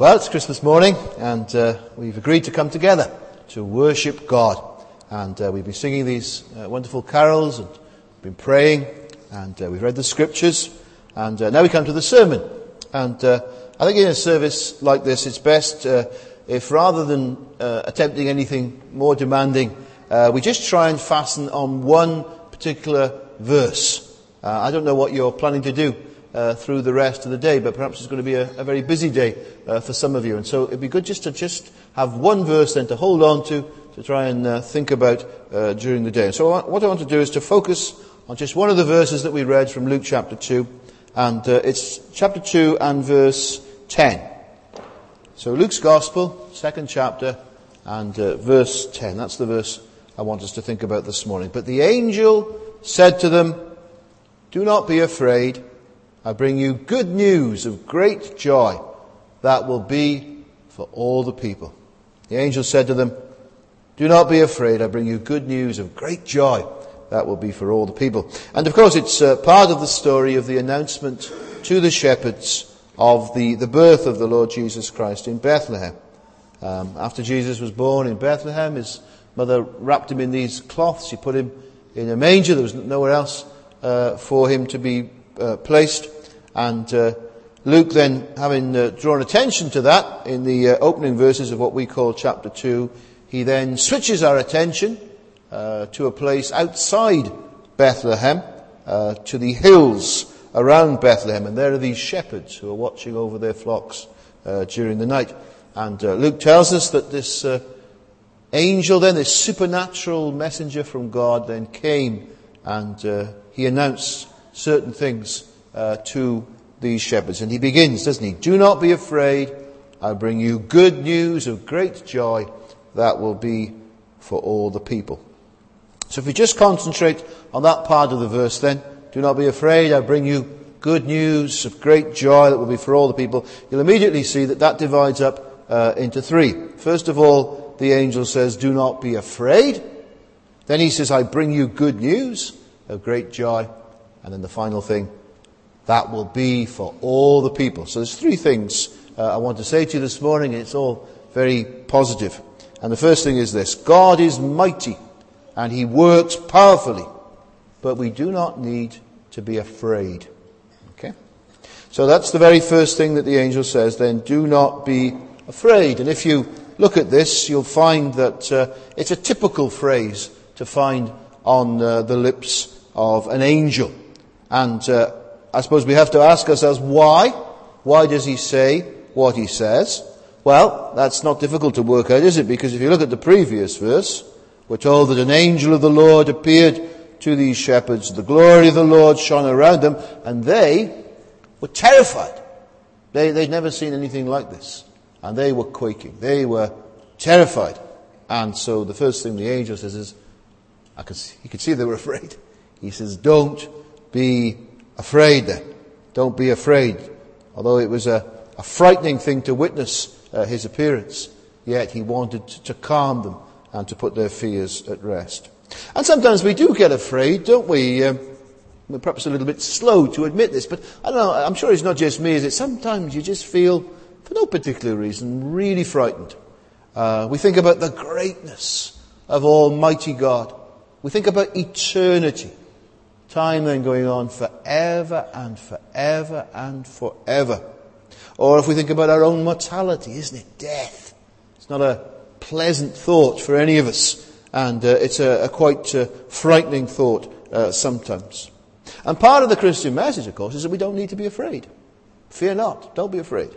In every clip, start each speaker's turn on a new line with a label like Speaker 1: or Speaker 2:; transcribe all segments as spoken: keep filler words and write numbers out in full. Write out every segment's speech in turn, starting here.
Speaker 1: Well, it's Christmas morning, and uh, we've agreed to come together to worship God. And uh, we've been singing these uh, wonderful carols, and been praying, and uh, we've read the scriptures, and uh, now we come to the sermon. And uh, I think in a service like this, it's best uh, if rather than uh, attempting anything more demanding, uh, we just try and fasten on one particular verse. Uh, I don't know what you're planning to do Uh, through the rest of the day, but perhaps it's going to be a, a very busy day uh, for some of you, and so it'd be good just to just have one verse then to hold on to to try and uh, think about uh, during the day. And so what I want to do is to focus on just one of the verses that we read from Luke chapter two, and uh, it's chapter two and verse ten. So Luke's Gospel, second chapter, and uh, verse ten. That's the verse I want us to think about this morning. But the angel said to them, "Do not be afraid. I bring you good news of great joy that will be for all the people." The angel said to them, "Do not be afraid. I bring you good news of great joy that will be for all the people." And of course it's uh, part of the story of the announcement to the shepherds of the, the birth of the Lord Jesus Christ in Bethlehem. Um, after Jesus was born in Bethlehem, his mother wrapped him in these cloths. She put him in a manger. There was nowhere else uh, for him to be Uh, placed, and uh, Luke then, having uh, drawn attention to that in the uh, opening verses of what we call chapter two, he then switches our attention uh, to a place outside Bethlehem, uh, to the hills around Bethlehem, and there are these shepherds who are watching over their flocks uh, during the night. And uh, Luke tells us that this uh, angel then, this supernatural messenger from God, then came and uh, he announced certain things uh, to these shepherds. And he begins, doesn't he? "Do not be afraid. I bring you good news of great joy that will be for all the people." So if we just concentrate on that part of the verse then, "Do not be afraid. I bring you good news of great joy that will be for all the people," you'll immediately see that that divides up uh, into three. First of all, the angel says, "Do not be afraid." Then he says, "I bring you good news of great joy." And then the final thing, that will be for all the people. So there's three things uh, I want to say to you this morning, and it's all very positive. And the first thing is this: God is mighty, and he works powerfully, but we do not need to be afraid. Okay? So that's the very first thing that the angel says then, do not be afraid. And if you look at this, you'll find that uh, it's a typical phrase to find on uh, the lips of an angel. And uh, I suppose we have to ask ourselves, why? Why does he say what he says? Well, that's not difficult to work out, is it? Because if you look at the previous verse, we're told that an angel of the Lord appeared to these shepherds. The glory of the Lord shone around them, and they were terrified. They, they'd never seen anything like this. And they were quaking. They were terrified. And so the first thing the angel says is, I could see, you could see they were afraid. He says, "Don't be afraid then. Don't be afraid." Although it was a, a frightening thing to witness uh, his appearance, yet he wanted to calm them and to put their fears at rest. And sometimes we do get afraid, don't we? Um, we're perhaps a little bit slow to admit this, but I don't know, I'm sure it's not just me, is it? Sometimes you just feel, for no particular reason, really frightened. Uh, we think about the greatness of Almighty God. We think about eternity. Time then going on forever and forever and forever. Or if we think about our own mortality, isn't it? Death. It's not a pleasant thought for any of us. And uh, it's a, a quite uh, frightening thought uh, sometimes. And part of the Christian message, of course, is that we don't need to be afraid. Fear not. Don't be afraid.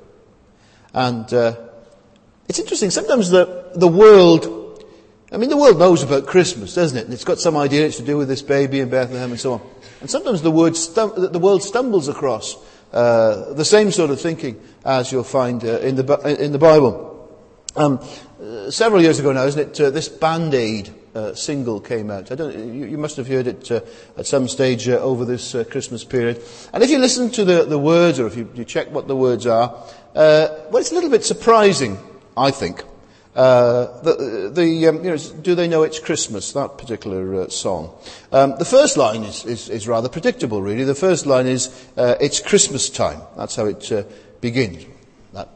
Speaker 1: And uh, it's interesting. Sometimes the, the world... I mean, the world knows about Christmas, doesn't it? And it's got some idea it's to do with this baby in Bethlehem and so on. And sometimes the, word stum- the world stumbles across uh, the same sort of thinking as you'll find uh, in the in the Bible. Um, uh, several years ago now, isn't it? Uh, this Band-Aid uh, single came out. I don't. You, you must have heard it uh, at some stage uh, over this uh, Christmas period. And if you listen to the, the words, or if you, you check what the words are, uh, well, it's a little bit surprising, I think. Uh, the, the um, you know, do they know it's Christmas? That particular uh, song. Um, the first line is, is, is rather predictable, really. The first line is, uh, "It's Christmas time." That's how it uh, begins. That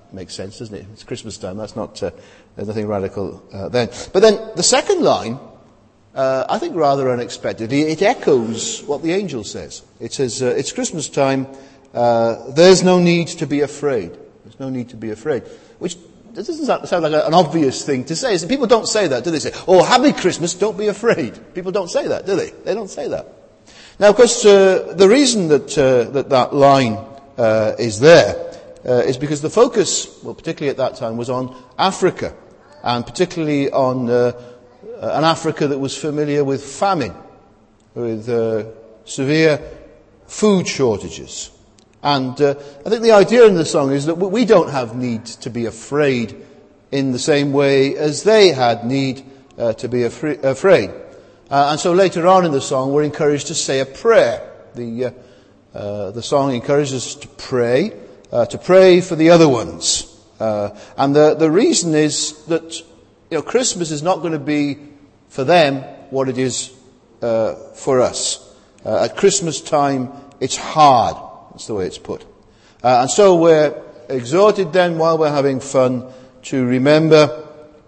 Speaker 1: makes sense, doesn't it? It's Christmas time. That's not, uh, there's nothing radical uh, then. But then the second line, uh, I think rather unexpectedly, it echoes what the angel says. It says, uh, it's Christmas time, uh, there's no need to be afraid. There's no need to be afraid. Which doesn't sound like an obvious thing to say. People don't say that, do they? Say, oh, happy Christmas, don't be afraid. People don't say that, do they? They don't say that. Now, of course, uh, the reason that, uh, that that line uh, is there uh, is because the focus, well, particularly at that time, was on Africa, and particularly on uh, an Africa that was familiar with famine, with uh, severe food shortages. And uh, I think the idea in the song is that we don't have need to be afraid in the same way as they had need uh, to be afra- afraid. Uh, and so later on in the song, we're encouraged to say a prayer. The uh, uh, the song encourages us to pray, uh, to pray for the other ones. Uh, and the the reason is that, you know, Christmas is not going to be for them what it is uh, for us. Uh, at Christmas time, it's hard. That's the way it's put. Uh, and so we're exhorted then, while we're having fun, to remember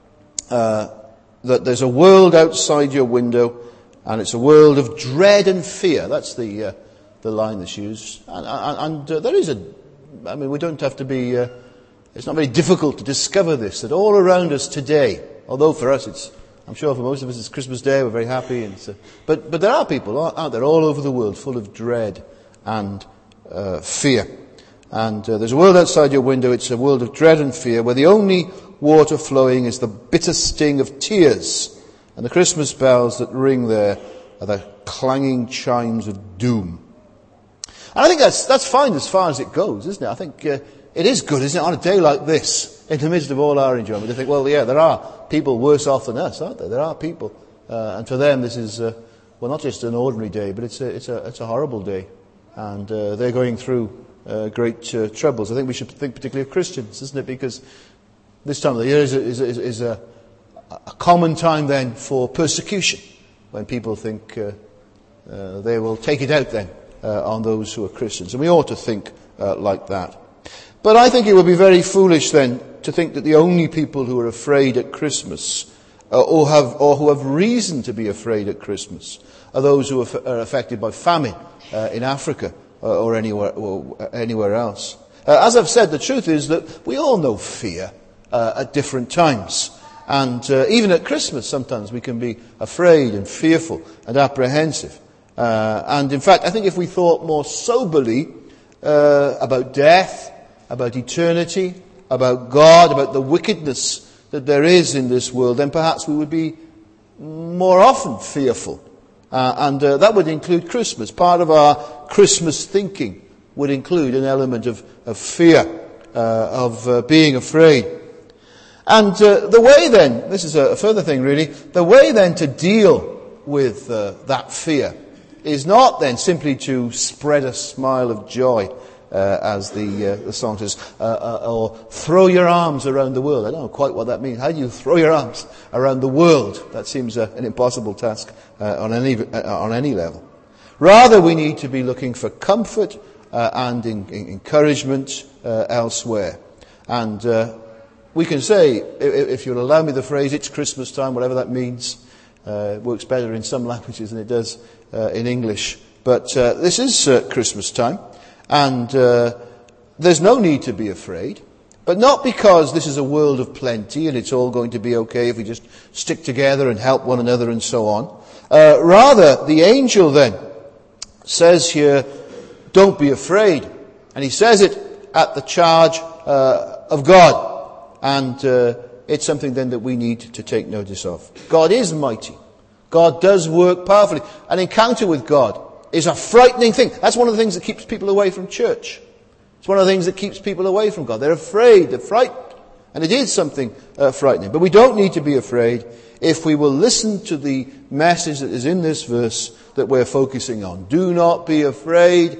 Speaker 1: uh, that there's a world outside your window, and it's a world of dread and fear. That's the uh, the line that's used. And, and, and uh, there is a, I mean, we don't have to be, uh, it's not very difficult to discover this, that all around us today, although for us it's, I'm sure for most of us it's Christmas Day, we're very happy, and so, but, but there are people out there all over the world full of dread and uh, fear. And uh, there's a world outside your window, it's a world of dread and fear, where the only water flowing is the bitter sting of tears, and the Christmas bells that ring there are the clanging chimes of doom. And I think that's that's fine as far as it goes, isn't it? I think uh, it is good, isn't it, on a day like this, in the midst of all our enjoyment, to think, well, yeah, there are people worse off than us, aren't there? There are people, uh, and for them this is, uh, well, not just an ordinary day, but it's a it's a it's a horrible day, and uh, they're going through uh, great uh, troubles. I think we should think particularly of Christians, isn't it? Because this time of the year is a, is a, is a, a common time then for persecution, when people think uh, uh, they will take it out then uh, on those who are Christians. And we ought to think uh, like that. But I think it would be very foolish then to think that the only people who are afraid at Christmas, uh, or have or who have reason to be afraid at Christmas, are those who are, are affected by famine uh, in Africa uh, or anywhere or anywhere else. Uh, as I've said, the truth is that we all know fear uh, at different times. And uh, even at Christmas, sometimes we can be afraid and fearful and apprehensive. Uh, and in fact, I think if we thought more soberly uh, about death, about eternity, about God, about the wickedness that there is in this world, then perhaps we would be more often fearful. Uh, and uh, that would include Christmas. Part of our Christmas thinking would include an element of, of fear, uh, of uh, being afraid. And uh, the way then, this is a further thing really, the way then to deal with uh, that fear is not then simply to spread a smile of joy, uh, as the, uh, the song says, uh, uh, or throw your arms around the world. I don't know quite what that means. How do you throw your arms around the world? That seems uh, an impossible task uh, on any uh, on any level. Rather, we need to be looking for comfort uh, and in, in encouragement uh, elsewhere. And uh, we can say, if you'll allow me the phrase, it's Christmas time, whatever that means. Uh, it works better in some languages than it does uh, in English. But uh, this is uh, Christmas time, and uh, there's no need to be afraid. But not because this is a world of plenty and it's all going to be okay if we just stick together and help one another and so on. Uh, rather, the angel then says here, don't be afraid. And he says it at the charge uh, of God. And uh, it's something then that we need to take notice of. God is mighty. God does work powerfully. An encounter with God is a frightening thing. That's one of the things that keeps people away from church. It's one of the things that keeps people away from God. They're afraid, they're frightened. And it is something uh, frightening. But we don't need to be afraid if we will listen to the message that is in this verse that we're focusing on. Do not be afraid.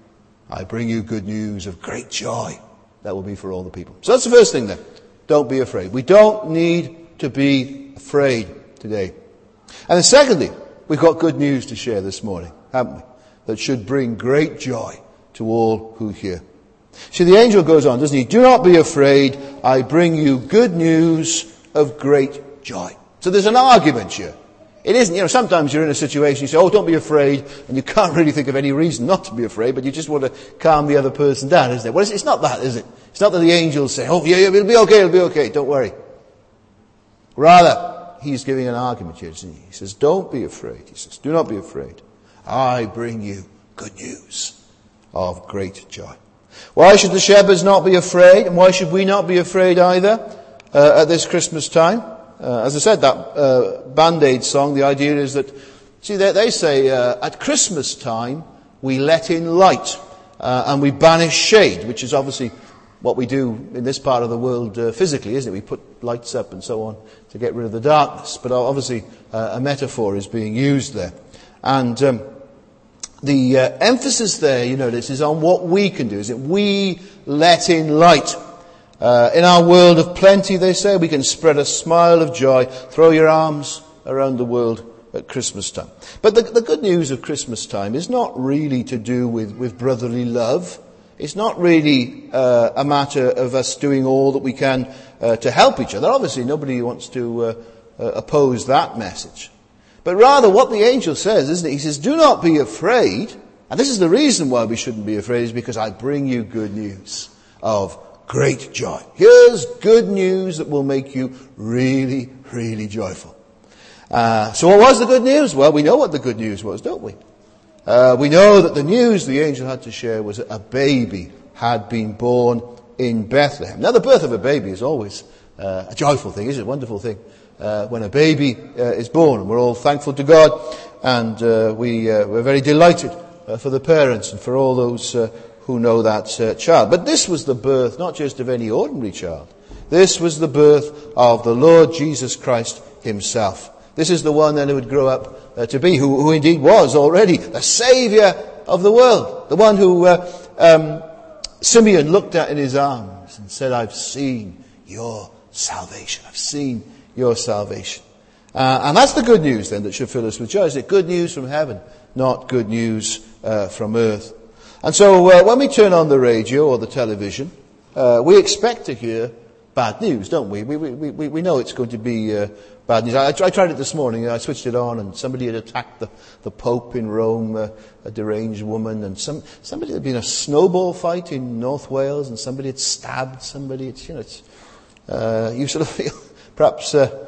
Speaker 1: I bring you good news of great joy. That will be for all the people. So that's the first thing then. Don't be afraid. We don't need to be afraid today. And then secondly, we've got good news to share this morning, haven't we? That should bring great joy to all who hear. See, the angel goes on, doesn't he? Do not be afraid. I bring you good news of great joy. So there's an argument here. It isn't, you know, sometimes you're in a situation, you say, oh, don't be afraid, and you can't really think of any reason not to be afraid, but you just want to calm the other person down, isn't it? Well, it's, it's not that, is it? It's not that the angels say, oh, yeah, yeah, it'll be okay, it'll be okay, don't worry. Rather, he's giving an argument here, isn't he? He says, don't be afraid. He says, do not be afraid. I bring you good news of great joy. Why should the shepherds not be afraid? And why should we not be afraid either uh, at this Christmas time? Uh, as I said, that uh, Band-Aid song, the idea is that, see, they, they say uh, at Christmas time we let in light uh, and we banish shade, which is obviously what we do in this part of the world uh, physically, isn't it? We put lights up and so on to get rid of the darkness. But obviously uh, a metaphor is being used there. And um, the uh, emphasis there, you notice, is on what we can do. Is that we let in light. Uh, in our world of plenty, they say, we can spread a smile of joy, throw your arms around the world at Christmas time. But the, the good news of Christmas time is not really to do with, with brotherly love. It's not really uh, a matter of us doing all that we can uh, to help each other. Obviously, nobody wants to uh, uh, oppose that message. But rather, what the angel says, isn't it? He says, do not be afraid. And this is the reason why we shouldn't be afraid, is because I bring you good news of great joy. Here's good news that will make you really, really joyful. Uh, so what was the good news? Well, we know what the good news was, don't we? Uh, we know that the news the angel had to share was that a baby had been born in Bethlehem. Now, the birth of a baby is always uh, a joyful thing, isn't it? A wonderful thing. Uh, when a baby uh, is born, and we're all thankful to God, and uh, we, uh, we're very delighted uh, for the parents and for all those uh, who know that uh, child. But this was the birth not just of any ordinary child. This was the birth of the Lord Jesus Christ himself. This is the one then who would grow up uh, to be, who, who indeed was already the Saviour of the world. The one who uh, um, Simeon looked at in his arms and said, I've seen your salvation. I've seen your salvation. Uh, and that's the good news then that should fill us with joy. Is it good news from heaven, not good news uh, from earth? And so uh, when we turn on the radio or the television, uh, we expect to hear bad news, don't we? We, we, we, we know it's going to be uh, bad news. I, I tried it this morning. I switched it on, and somebody had attacked the, the Pope in Rome, uh, a deranged woman, and some somebody had been a snowball fight in North Wales, and somebody had stabbed somebody. It's, you know, it's, uh, you sort of feel perhaps uh,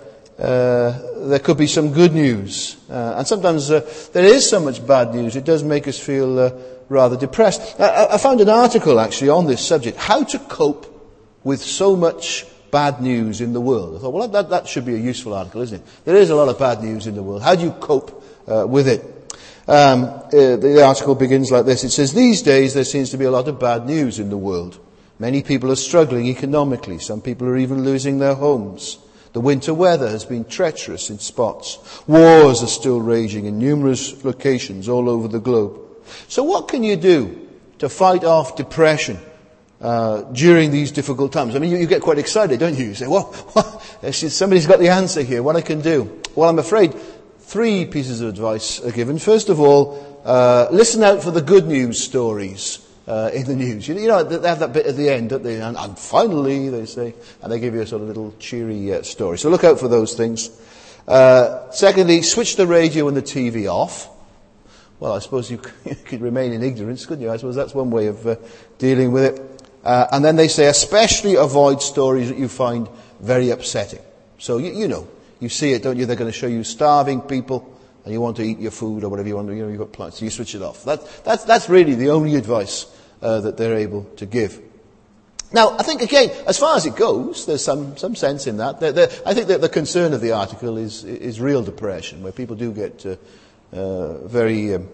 Speaker 1: uh, there could be some good news, uh, and sometimes uh, there is so much bad news. It does make us feel Uh, rather depressed. I, I found an article actually on this subject, how to cope with so much bad news in the world. I thought, well, that, that should be a useful article, isn't it? There is a lot of bad news in the world. How do you cope uh, with it? Um, uh, the article begins like this. It says, these days there seems to be a lot of bad news in the world. Many people are struggling economically. Some people are even losing their homes. The winter weather has been treacherous in spots. Wars are still raging in numerous locations all over the globe. So what can you do to fight off depression uh, during these difficult times? I mean, you, you get quite excited, don't you? You say, well, what? Somebody's got the answer here. What I can do? Well, I'm afraid three pieces of advice are given. First of all, uh, listen out for the good news stories uh, in the news. You, you know, they have that bit at the end, don't they? And, and finally, they say, and they give you a sort of little cheery uh, story. So look out for those things. Uh, secondly, switch the radio and the T V off. Well, I suppose you could remain in ignorance, couldn't you? I suppose that's one way of uh, dealing with it. Uh, and then they say, especially avoid stories that you find very upsetting. So, you, you know, you see it, don't you? They're going to show you starving people, and you want to eat your food or whatever you want to, you know, you've got plans, so you switch it off. That, that's, that's really the only advice uh, that they're able to give. Now, I think, again, as far as it goes, there's some, some sense in that. They're, they're, I think that the concern of the article is, is real depression, where people do get uh, uh, very um,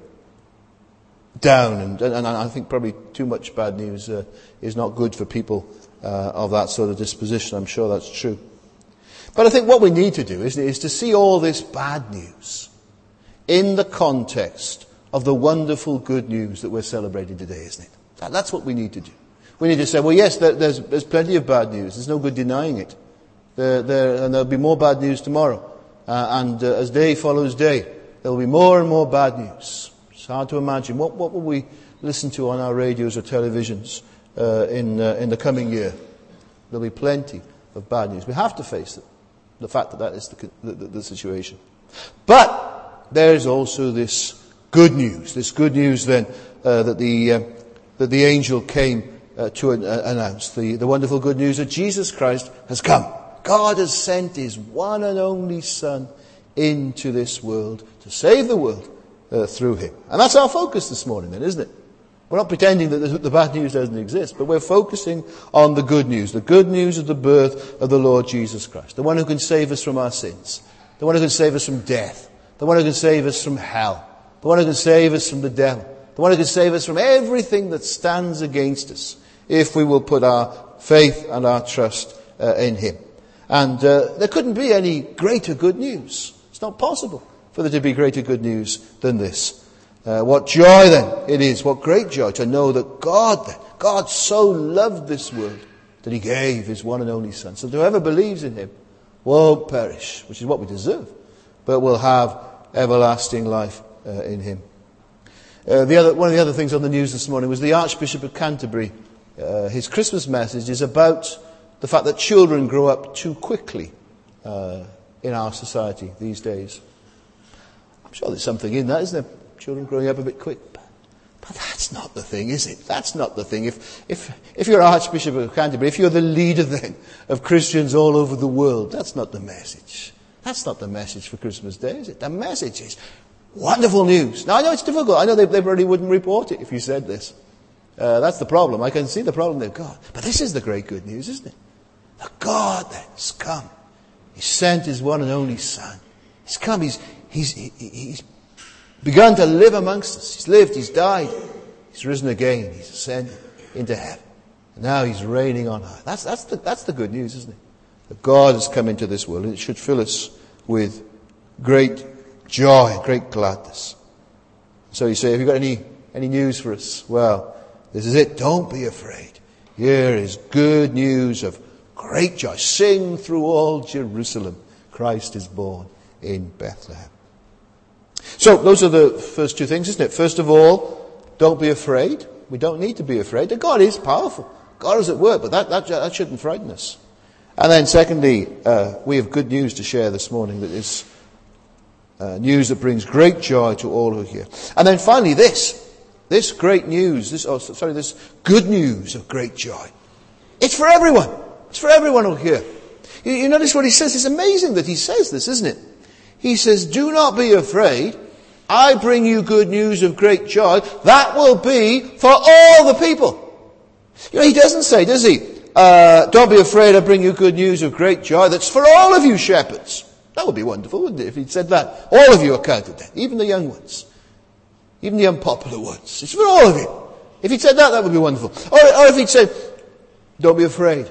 Speaker 1: down, and, and I think probably too much bad news uh, is not good for people uh, of that sort of disposition. I'm sure that's true. But I think what we need to do is, is to see all this bad news in the context of the wonderful good news that we're celebrating today, isn't it? That, that's what we need to do. We need to say, well, yes, there, there's, there's plenty of bad news. There's no good denying it. There, there, and there'll be more bad news tomorrow. Uh, and uh, as day follows day, there'll be more and more bad news. It's hard to imagine. What, what will we listen to on our radios or televisions uh, in uh, in the coming year. There'll be plenty of bad news. We have to face it, the fact that that is the, the, the situation. But there is also this good news. This good news then uh, that the uh, that the angel came uh, to an, uh, announce. The, the wonderful good news that Jesus Christ has come. God has sent His one and only Son into this world to save the world uh, through Him. And that's our focus this morning then, isn't it? We're not pretending that the bad news doesn't exist, but we're focusing on the good news. The good news of the birth of the Lord Jesus Christ. The one who can save us from our sins. The one who can save us from death. The one who can save us from hell. The one who can save us from the devil. The one who can save us from everything that stands against us if we will put our faith and our trust uh, in Him. And uh, there couldn't be any greater good news. It's not possible for there to be greater good news than this. Uh, what joy then it is, what great joy to know that God, God so loved this world that He gave His one and only Son. So whoever believes in Him won't perish, which is what we deserve, but will have everlasting life uh, in Him. Uh, the other, one of the other things on the news this morning was the Archbishop of Canterbury. Uh, his Christmas message is about the fact that children grow up too quickly uh, in our society these days. I'm sure there's something in that, isn't there? Children growing up a bit quick. But, but that's not the thing, is it? That's not the thing. If, if, if you're Archbishop of Canterbury, if you're the leader then of Christians all over the world, that's not the message. That's not the message for Christmas Day, is it? The message is wonderful news. Now, I know it's difficult. I know they, they probably wouldn't report it if you said this. Uh, that's the problem. I can see the problem they've got. But this is the great good news, isn't it? That God then has come. He sent His one and only Son. He's come. He's, he's, he, he's begun to live amongst us. He's lived. He's died. He's risen again. He's ascended into heaven. And now He's reigning on high. That's, that's, the, that's the good news, isn't it? That God has come into this world. And it should fill us with great joy, great gladness. So you say, have you got any, any news for us? Well, this is it. Don't be afraid. Here is good news of great joy. Sing through all Jerusalem. Christ is born in Bethlehem. So those are the first two things, isn't it? First of all, don't be afraid. We don't need to be afraid. God is powerful. God is at work, but that, that, that shouldn't frighten us. And then secondly, uh, we have good news to share this morning that is uh, news that brings great joy to all who hear. And then finally this, this great news, this, oh, sorry, this good news of great joy. It's for everyone. It's for everyone who hear. You, you notice what he says? It's amazing that he says this, isn't it? He says, do not be afraid. I bring you good news of great joy. That will be for all the people. You know, he doesn't say, does he? Uh, don't be afraid, I bring you good news of great joy. That's for all of you shepherds. That would be wonderful, wouldn't it, if he'd said that? All of you are counted then. Even the young ones. Even the unpopular ones. It's for all of you. If he'd said that, that would be wonderful. Or, or if he'd said, don't be afraid.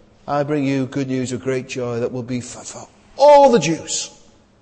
Speaker 1: I bring you good news of great joy that will be for, for all the Jews.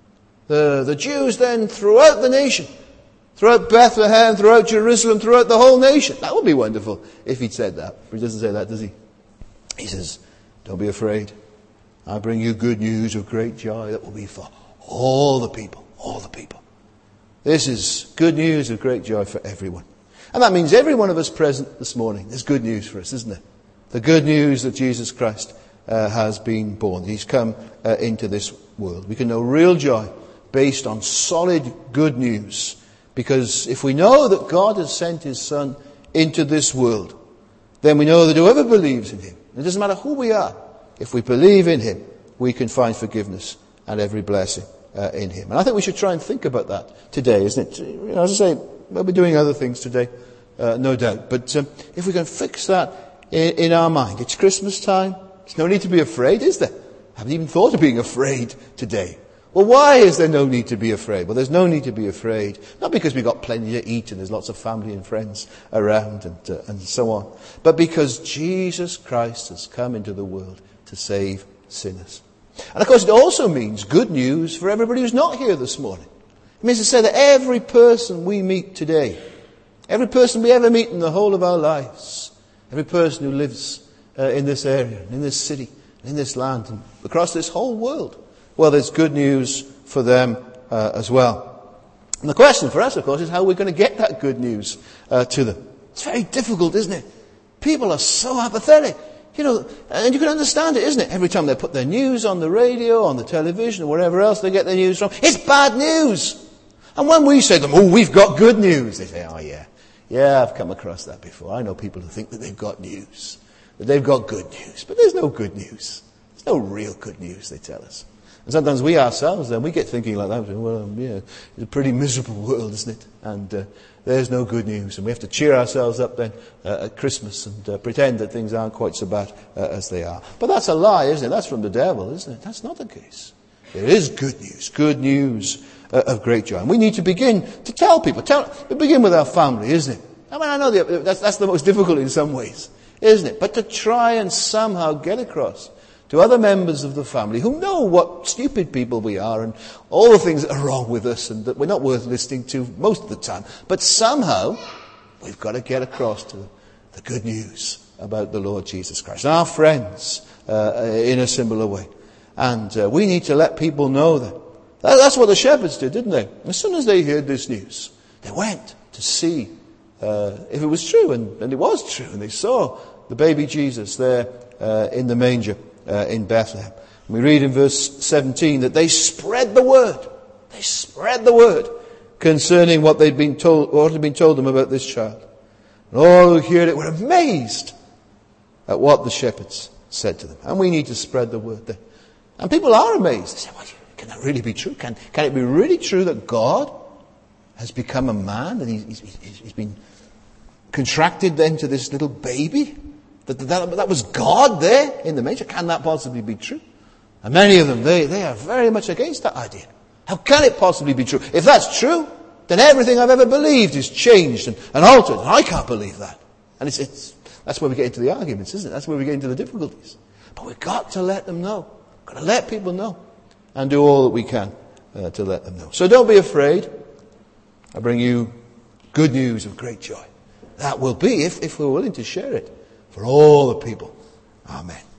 Speaker 1: The, the Jews then throughout the nation, throughout Bethlehem, throughout Jerusalem, throughout the whole nation. That would be wonderful if he'd said that. But he doesn't say that, does he? He says, don't be afraid. I bring you good news of great joy that will be for all the people. All the people. This is good news of great joy for everyone. And that means every one of us present this morning, there's good news for us, isn't it? The good news that Jesus Christ uh, has been born. He's come uh, into this world. We can know real joy based on solid good news. Because if we know that God has sent His Son into this world, then we know that whoever believes in Him, it doesn't matter who we are, if we believe in Him, we can find forgiveness and every blessing uh, in Him. And I think we should try and think about that today, isn't it? You know, as I say, we'll be doing other things today, uh, no doubt. But um, if we can fix that in, in our mind, it's Christmas time. There's no need to be afraid, is there? I haven't even thought of being afraid today. Well, why is there no need to be afraid? Well, there's no need to be afraid. Not because we've got plenty to eat and there's lots of family and friends around and, uh, and so on. But because Jesus Christ has come into the world to save sinners. And of course it also means good news for everybody who's not here this morning. It means to say that every person we meet today, every person we ever meet in the whole of our lives, every person who lives uh, in this area, in this city, in this land, and across this whole world, well, there's good news for them uh, as well. And the question for us, of course, is how we're going to get that good news uh, to them. It's very difficult, isn't it? People are so apathetic. You know, and you can understand it, isn't it? Every time they put their news on the radio, on the television, or wherever else they get their news from, it's bad news. And when we say to them, oh, we've got good news, they say, oh yeah, yeah, I've come across that before. I know people who think that they've got news, that they've got good news. But there's no good news. There's no real good news, they tell us. And sometimes we ourselves, then, we get thinking like that. Well, um, yeah, it's a pretty miserable world, isn't it? And uh, there's no good news. And we have to cheer ourselves up then uh, at Christmas and uh, pretend that things aren't quite so bad uh, as they are. But that's a lie, isn't it? That's from the devil, isn't it? That's not the case. There is good news, good news uh, of great joy. And we need to begin to tell people. Tell, we begin with our family, isn't it? I mean, I know the, that's, that's the most difficult in some ways, isn't it? But to try and somehow get across to other members of the family who know what stupid people we are and all the things that are wrong with us and that we're not worth listening to most of the time. But somehow, we've got to get across to the good news about the Lord Jesus Christ. And our friends, uh, in a similar way. And uh, we need to let people know that. That's what the shepherds did, didn't they? As soon as they heard this news, they went to see uh, if it was true. And, and it was true. And they saw the baby Jesus there uh, in the manger. Uh, in Bethlehem. We read in verse seventeen that they spread the word. They spread the word concerning what they'd been told, what had been told them about this child. And all who heard it were amazed at what the shepherds said to them. And we need to spread the word there. And people are amazed. They say, well, can that really be true? Can, can it be really true that God has become a man and he's, he's, he's been contracted then to this little baby? That, that, that was God there in the manger. Can that possibly be true? And many of them, they, they are very much against that idea. How can it possibly be true? If that's true, then everything I've ever believed is changed and, and altered. And I can't believe that. And it's, it's, that's where we get into the arguments, isn't it? That's where we get into the difficulties. But we've got to let them know. We've got to let people know. And do all that we can uh, to let them know. So don't be afraid. I bring you good news of great joy. That will be, if, if we're willing to share it, for all the people. Amen.